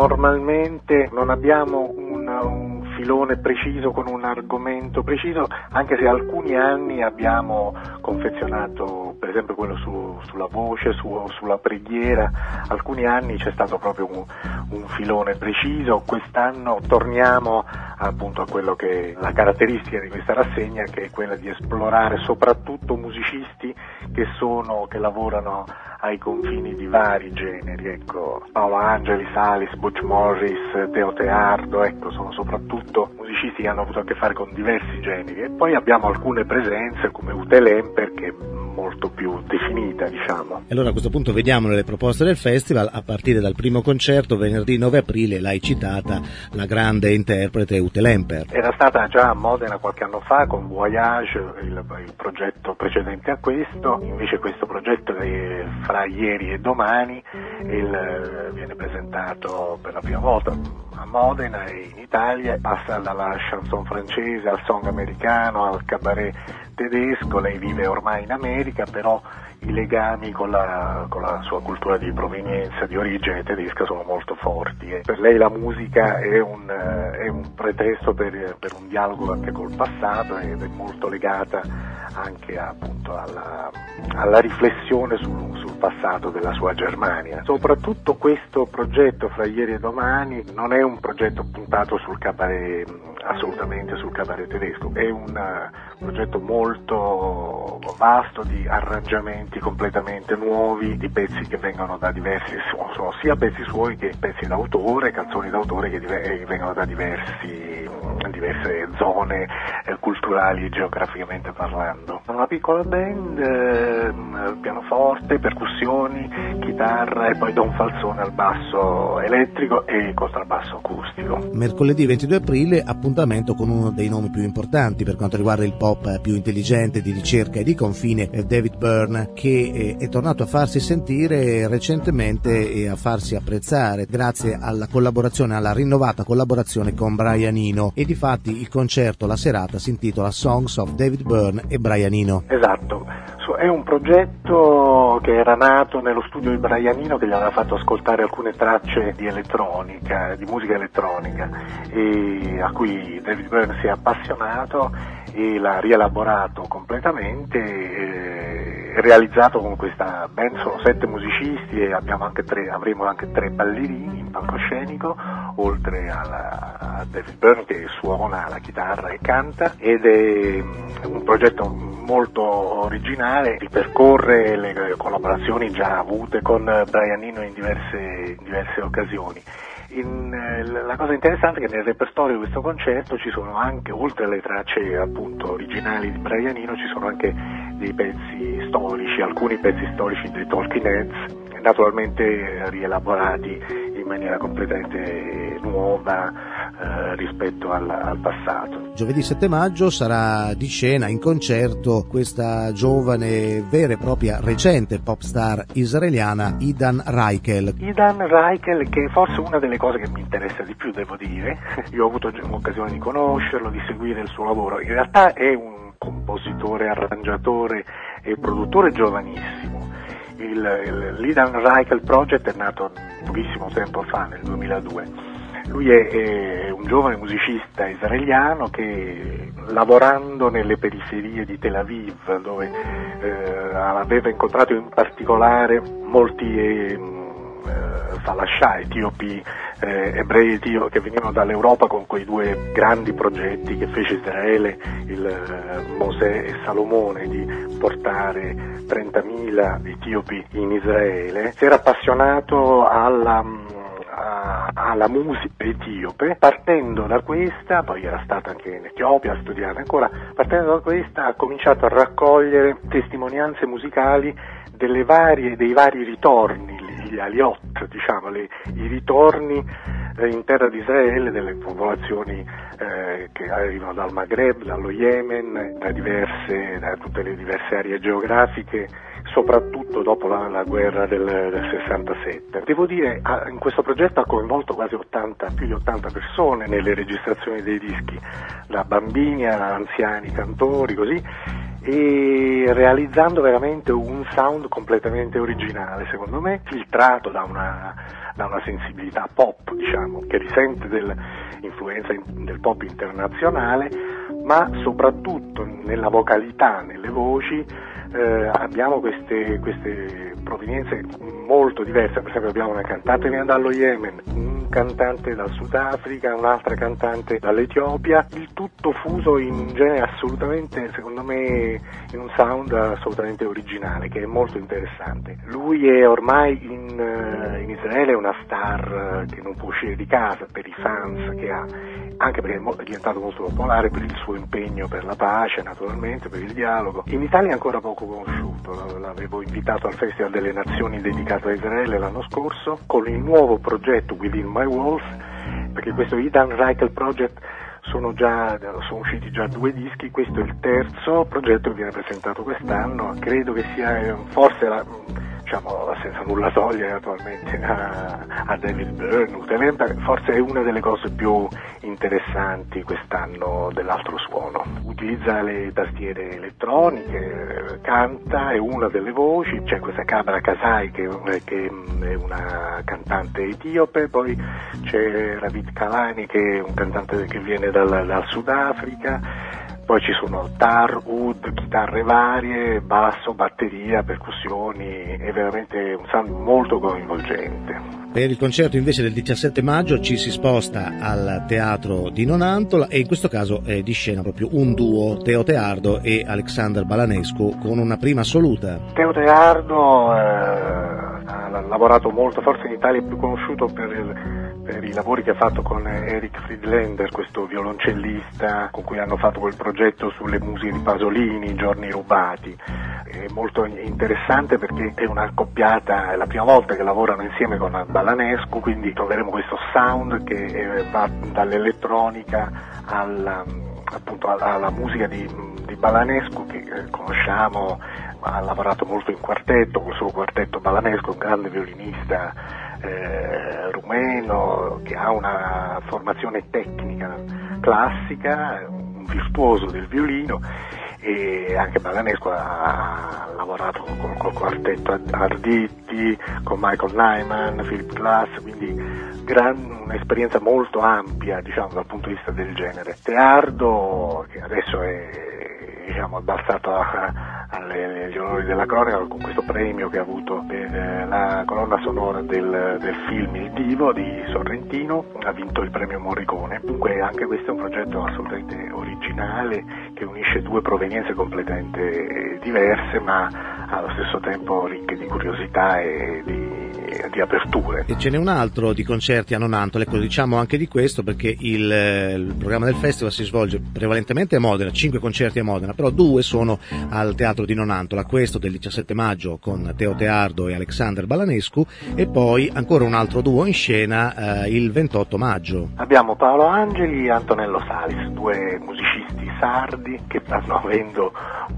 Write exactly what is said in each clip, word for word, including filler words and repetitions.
normalmente non abbiamo un, un filone preciso con un argomento preciso, anche se alcuni anni abbiamo confezionato, per esempio quello su, sulla voce, su, sulla preghiera, alcuni anni c'è stato proprio un, un filone preciso. Quest'anno torniamo appunto a quello che è la caratteristica di questa rassegna, che è quella di esplorare soprattutto musicisti che sono, che lavorano ai confini di vari generi, ecco, Paolo Angelis, Alice, Butch Morris, Teo Teardo, ecco, sono soprattutto musicisti che hanno avuto a che fare con diversi generi. E poi abbiamo alcune presenze come Ute Lemper, che è molto più definita, diciamo. E allora a questo punto vediamo le proposte del festival, a partire dal primo concerto, venerdì nove aprile, l'hai citata, la grande interprete Ute Lemper. Era stata già a Modena qualche anno fa con Voyage, il, il progetto precedente a questo, invece questo progetto è fra ieri e domani, il, viene presentato per la prima volta a Modena e in Italia, passa dalla chanson francese al song americano al cabaret tedesco. Lei vive ormai in America, però i legami con la, con la sua cultura di provenienza, di origine tedesca sono molto forti. E per lei la musica è un, è un pretesto per, per un dialogo anche col passato, ed è molto legata anche appunto alla, alla riflessione sul, sul passato della sua Germania. Soprattutto questo progetto fra ieri e domani non è un progetto puntato sul cabaret, assolutamente sul cabaret tedesco, è un uh, progetto molto vasto di arrangiamenti completamente nuovi, di pezzi che vengono da diversi, sono sia pezzi suoi che pezzi d'autore, canzoni d'autore che div- vengono da diversi, diverse zone eh, culturali e geograficamente parlando. Una piccola band, eh, pianoforte, percussioni, chitarra e poi Don Falzone al basso elettrico e contrabbasso acustico. Mercoledì ventidue aprile, appuntamento con uno dei nomi più importanti per quanto riguarda il pop più intelligente, di ricerca e di confine, David Byrne, che è tornato a farsi sentire recentemente e a farsi apprezzare grazie alla collaborazione, alla rinnovata collaborazione con Brian Eno, e difatti il concerto, la serata, si intitola Songs of David Byrne e Brian Eno. Esatto, è un progetto che era nato nello studio di Brian Eno, che gli aveva fatto ascoltare alcune tracce di elettronica, di musica elettronica, e a cui David Byrne si è appassionato e l'ha rielaborato completamente, eh, realizzato con questa band. Sono sette musicisti e abbiamo anche tre, avremo anche tre ballerini in palcoscenico, oltre alla, a David Byrne che suona la chitarra e canta, ed è un progetto molto originale, ripercorre le collaborazioni già avute con Brian Eno in diverse, in diverse occasioni. In, eh, la cosa interessante è che nel repertorio di questo concerto ci sono anche, oltre alle tracce appunto originali di Brian Eno, ci sono anche dei pezzi storici, alcuni pezzi storici dei Talking Heads, naturalmente rielaborati in maniera completamente nuova eh, rispetto al, al passato. Giovedì sette maggio sarà di scena in concerto questa giovane, vera e propria recente pop star israeliana, Idan Reichel. Idan Reichel, che è forse una delle cose che mi interessa di più, devo dire. Io ho avuto l'occasione di conoscerlo, di seguire il suo lavoro. In realtà è un compositore, arrangiatore e produttore giovanissimo. Il, il, l'Idan Reichel Project è nato pochissimo tempo fa, nel duemiladue. Lui è, è un giovane musicista israeliano che, lavorando nelle periferie di Tel Aviv, dove eh, aveva incontrato in particolare molti eh, falascià, etiopi, eh, ebrei etiopi che venivano dall'Europa con quei due grandi progetti che fece Israele, il eh, Mosè e Salomone, di portare trentamila etiopi in Israele. Si era appassionato alla alla musica etiope, partendo da questa, poi era stato anche in Etiopia a studiare ancora, partendo da questa ha cominciato a raccogliere testimonianze musicali delle varie, dei vari ritorni, gli aliot, diciamo, le, i ritorni eh, in terra di Israele delle popolazioni eh, che arrivano dal Maghreb, dallo Yemen, da diverse, da tutte le diverse aree geografiche, soprattutto dopo la, la guerra del, del sessantasette. Devo dire, ha, in questo progetto ha coinvolto quasi ottanta, più di ottanta persone nelle registrazioni dei dischi, da bambini a anziani cantori, così, e realizzando veramente un sound completamente originale, secondo me, filtrato da una, da una sensibilità pop, diciamo, che risente dell'influenza del pop internazionale, ma soprattutto nella vocalità, nelle voci, eh, abbiamo queste, queste provenienze molto diverse. Per esempio abbiamo una cantante che viene dallo Yemen, un cantante dal Sudafrica, un'altra cantante dall'Etiopia, il tutto fuso in un genere assolutamente, secondo me, in un sound assolutamente originale, che è molto interessante. Lui è ormai in, in Israele una star che non può uscire di casa per i fans che ha, anche perché è diventato molto popolare per il suo impegno per la pace, naturalmente, per il dialogo. In Italia è ancora poco conosciuto, l'avevo invitato al Festival delle Nazioni dedicato a Israele l'anno scorso con il nuovo progetto Within My Walls, perché questo Idan Reichel Project sono già sono usciti già due dischi, questo è il terzo progetto che viene presentato quest'anno. Credo che sia forse la, diciamo, senza nulla togliere attualmente a, a David Byrne, forse è una delle cose più interessanti quest'anno dell'altro suono. Utilizza le tastiere elettroniche, canta, è una delle voci, c'è questa Kabra Kasai che, che è una cantante etiope, poi c'è Ravid Kalani che è un cantante che viene dal, dal Sudafrica. Poi ci sono tar, oud, chitarre varie, basso, batteria, percussioni, è veramente un sound molto coinvolgente. Per il concerto invece del diciassette maggio ci si sposta al Teatro di Nonantola e in questo caso è di scena proprio un duo, Teo Teardo e Alexander Balanescu, con una prima assoluta. Teo Teardo eh, ha lavorato molto, forse in Italia è più conosciuto per il per i lavori che ha fatto con Eric Friedlander, questo violoncellista con cui hanno fatto quel progetto sulle musiche di Pasolini, Giorni rubati. È molto interessante perché è una accoppiata, è la prima volta che lavorano insieme con Balanescu, quindi troveremo questo sound che va dall'elettronica alla, appunto, alla musica di, di Balanescu che conosciamo. Ha lavorato molto in quartetto, col suo quartetto Balanescu, un grande violinista eh, rumeno che ha una formazione tecnica classica, un virtuoso del violino, e anche Balanescu ha, ha lavorato con, col quartetto Arditi, con Michael Nyman, Philip Glass, quindi gran, un'esperienza molto ampia, diciamo, dal punto di vista del genere. Teardo, che adesso è, diciamo, abbassato agli onori della cronaca con questo premio che ha avuto per la colonna sonora del, del film Il Divo di Sorrentino, ha vinto il premio Morricone. Dunque anche questo è un progetto assolutamente originale che unisce due provenienze completamente diverse ma allo stesso tempo ricche di curiosità e di, di aperture. E ce n'è un altro di concerti a Nonantola, ecco, diciamo anche di questo perché il, il programma del festival si svolge prevalentemente a Modena, cinque concerti a Modena, però due sono al Teatro di Nonantola, questo del diciassette maggio con Teo Teardo e Alexander Balanescu e poi ancora un altro duo in scena eh, il ventotto maggio. Abbiamo Paolo Angeli e Antonello Salis, due musicisti sardi che stanno avendo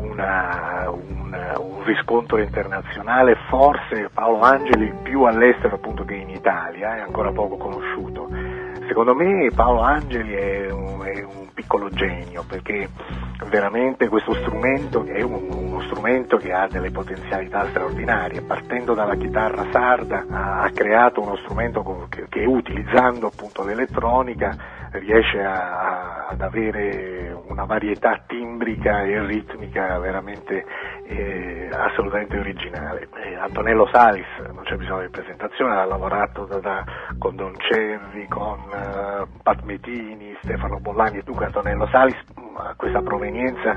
una, un, un riscontro internazionale, forse Paolo Angeli più all'estero appunto che in Italia, è ancora poco conosciuto. Secondo me Paolo Angeli è un, è un piccolo genio perché veramente questo strumento è un, uno strumento che ha delle potenzialità straordinarie. Partendo dalla chitarra sarda ha, ha creato uno strumento che, che utilizzando appunto l'elettronica riesce a, ad avere una varietà timbrica e ritmica veramente eh, assolutamente originale. Eh, Antonello Salis, non c'è bisogno di presentazione, ha lavorato da, da, con Don Cerri, con uh, Pat Metini, Stefano Bollani. Dunque Antonello Salis ha questa provenienza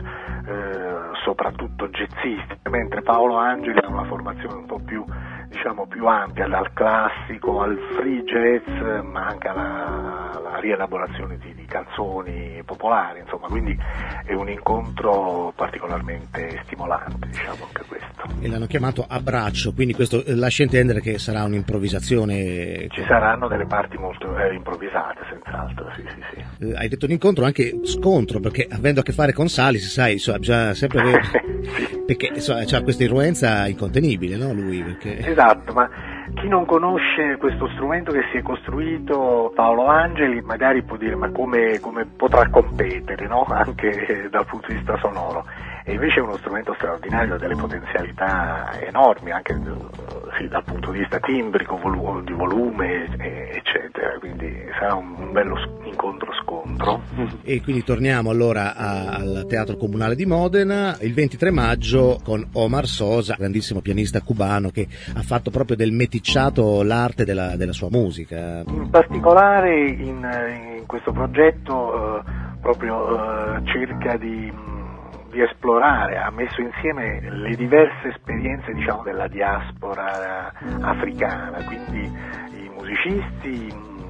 eh, soprattutto jazzistica, mentre Paolo Angeli ha una formazione un po' più, diciamo, più ampia, dal classico al free jazz, ma anche alla, alla rielaborazione di, di canzoni popolari, insomma, quindi è un incontro particolarmente stimolante, diciamo, anche questo. E l'hanno chiamato Abbraccio, quindi questo lascia intendere che sarà un'improvvisazione. Ci saranno delle parti molto eh, improvvisate, senz'altro, sì, sì, sì. Eh, hai detto un incontro, anche scontro, perché avendo a che fare con Salis, sai, insomma, bisogna sempre avere... sì. Perché insomma, c'ha questa irruenza incontenibile, no, lui? Perché... Esatto, ma chi non conosce questo strumento che si è costruito Paolo Angeli magari può dire ma come, come potrà competere, no? Anche dal punto di vista sonoro. e invece è uno strumento straordinario, ha delle potenzialità enormi anche sì, dal punto di vista timbrico, volu- di volume eccetera, quindi sarà un, un bello incontro-scontro. E quindi torniamo allora a, al Teatro Comunale di Modena il ventitré maggio con Omar Sosa, grandissimo pianista cubano che ha fatto proprio del meticciato l'arte della, della sua musica. In particolare in, in questo progetto eh, proprio eh, cerca di, di esplorare, ha messo insieme le diverse esperienze diciamo della diaspora africana, quindi i musicisti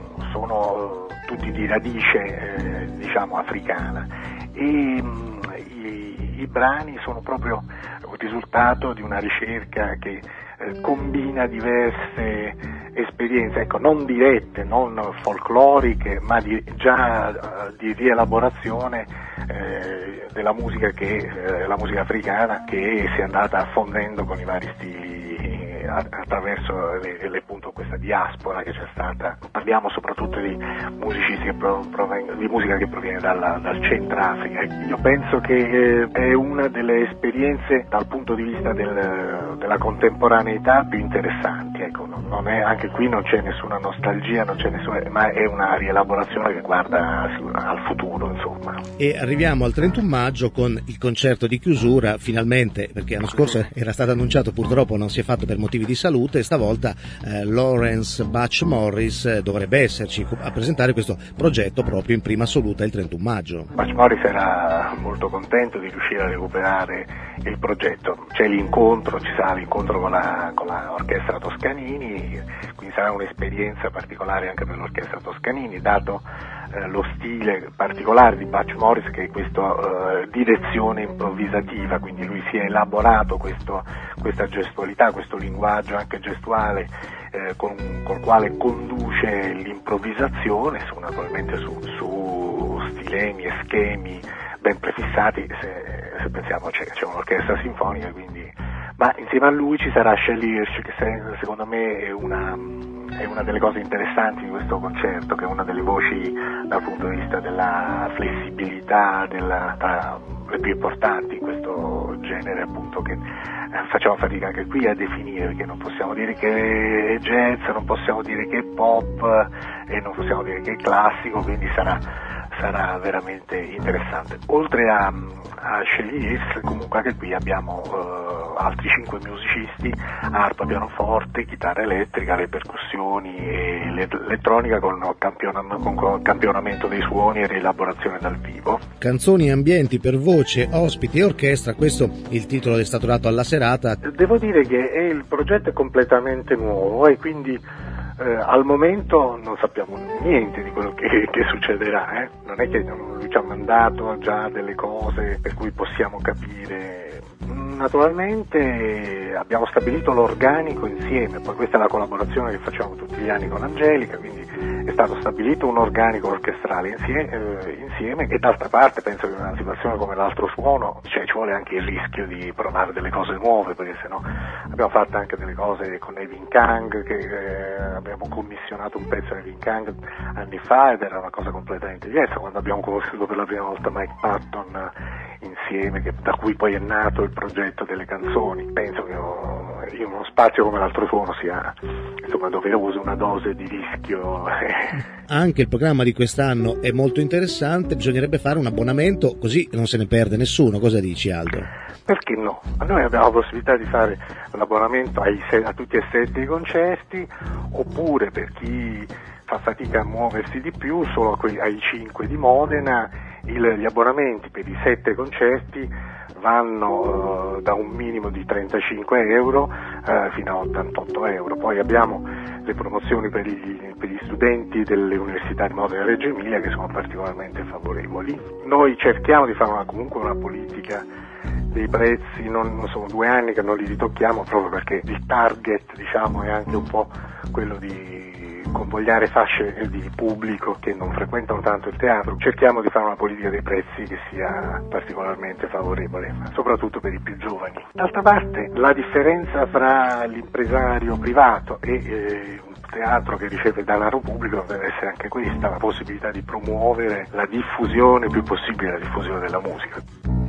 sono tutti di radice eh, diciamo africana e mh, i, i brani sono proprio il risultato di una ricerca che eh, combina diverse esperienze, ecco, non dirette, non folcloriche, ma di, già uh, di rielaborazione eh, della musica che eh, la musica africana che si è andata affondendo con i vari stili attraverso le, le, appunto questa diaspora che c'è stata. Parliamo soprattutto di musicisti che provengono di musica che proviene dalla, dal Centrafrica. Io penso che eh, è una delle esperienze dal punto di vista del, della contemporaneità più interessanti, ecco, non, non è, anche qui non c'è nessuna nostalgia, non c'è nessuna, ma è una rielaborazione che guarda al futuro, insomma. E arriviamo al trentuno maggio con il concerto di chiusura, finalmente, perché l'anno scorso era stato annunciato, purtroppo non si è fatto per motivi di salute, e stavolta eh, Lawrence Butch Morris eh, dovrebbe esserci a presentare questo progetto proprio in prima assoluta il trentuno maggio. Butch Morris era molto contento di riuscire a recuperare il progetto, c'è l'incontro, ci sarà l'incontro con la, con la orchestra Toscanini, quindi sarà un'esperienza particolare anche per l'orchestra Toscanini, dato eh, lo stile particolare di Butch Morris che è questa eh, direzione improvvisativa, quindi lui si è elaborato questo, questa gestualità, questo linguaggio anche gestuale eh, con, col quale conduce l'improvvisazione, su, naturalmente su, su stilemi e schemi ben prefissati, se, se pensiamo c'è, c'è un'orchestra sinfonica, quindi, ma insieme a lui ci sarà Shelley Hirsch, che se, secondo me è una, è una delle cose interessanti di questo concerto, che è una delle voci dal punto di vista della flessibilità, della, tra le più importanti in questo genere, appunto, che facciamo fatica anche qui a definire, perché non possiamo dire che è jazz, non possiamo dire che è pop e non possiamo dire che è classico, quindi sarà sarà veramente interessante. Oltre a, a Shelley Hirsch, comunque anche qui abbiamo uh, altri cinque musicisti, arpa, pianoforte, chitarra elettrica, le percussioni e l'elettronica con, campion- con campionamento dei suoni e rielaborazione dal vivo. Canzoni e ambienti per voce, ospiti e orchestra, questo è il titolo che è stato dato alla serata. Devo dire che è il progetto è completamente nuovo e quindi Eh, al momento non sappiamo niente di quello che, che succederà, eh? Non è che lui ci ha mandato già delle cose per cui possiamo capire. Naturalmente abbiamo stabilito l'organico insieme, poi questa è la collaborazione che facciamo tutti gli anni con Angelica, quindi è stato stabilito un organico orchestrale insieme, eh, insieme e d'altra parte penso che in una situazione come l'altro suono cioè, ci vuole anche il rischio di provare delle cose nuove, perché sennò abbiamo fatto anche delle cose con Evin Kang, che eh, abbiamo commissionato un pezzo di Evin Kang anni fa ed era una cosa completamente diversa, quando abbiamo conosciuto per la prima volta Mike Patton insieme, che, da cui poi è nato il progetto delle canzoni. Penso che in uno spazio come l'altro suono sia insomma doveroso una dose di rischio. Anche il programma di quest'anno è molto interessante, bisognerebbe fare un abbonamento così non se ne perde nessuno. Cosa dici, Aldo? Perché no? Noi abbiamo la possibilità di fare l'abbonamento ai, a tutti e sette i concerti, oppure per chi fa fatica a muoversi di più, solo ai cinque di Modena, il, gli abbonamenti per i sette concerti vanno uh, da un minimo di trentacinque euro uh, fino a ottantotto euro. Poi abbiamo le promozioni per gli, per gli studenti delle università di Modena e Reggio Emilia che sono particolarmente favorevoli. Noi cerchiamo di fare una, comunque una politica dei prezzi, non, non sono due anni che non li ritocchiamo, proprio perché il target, diciamo, è anche un po' quello di convogliare fasce di pubblico che non frequentano tanto il teatro. Cerchiamo di fare una politica dei prezzi che sia particolarmente favorevole, soprattutto per i più giovani. D'altra parte, la differenza fra l'impresario privato e eh, un teatro che riceve denaro pubblico deve essere anche questa, la possibilità di promuovere la diffusione, il più possibile la diffusione della musica.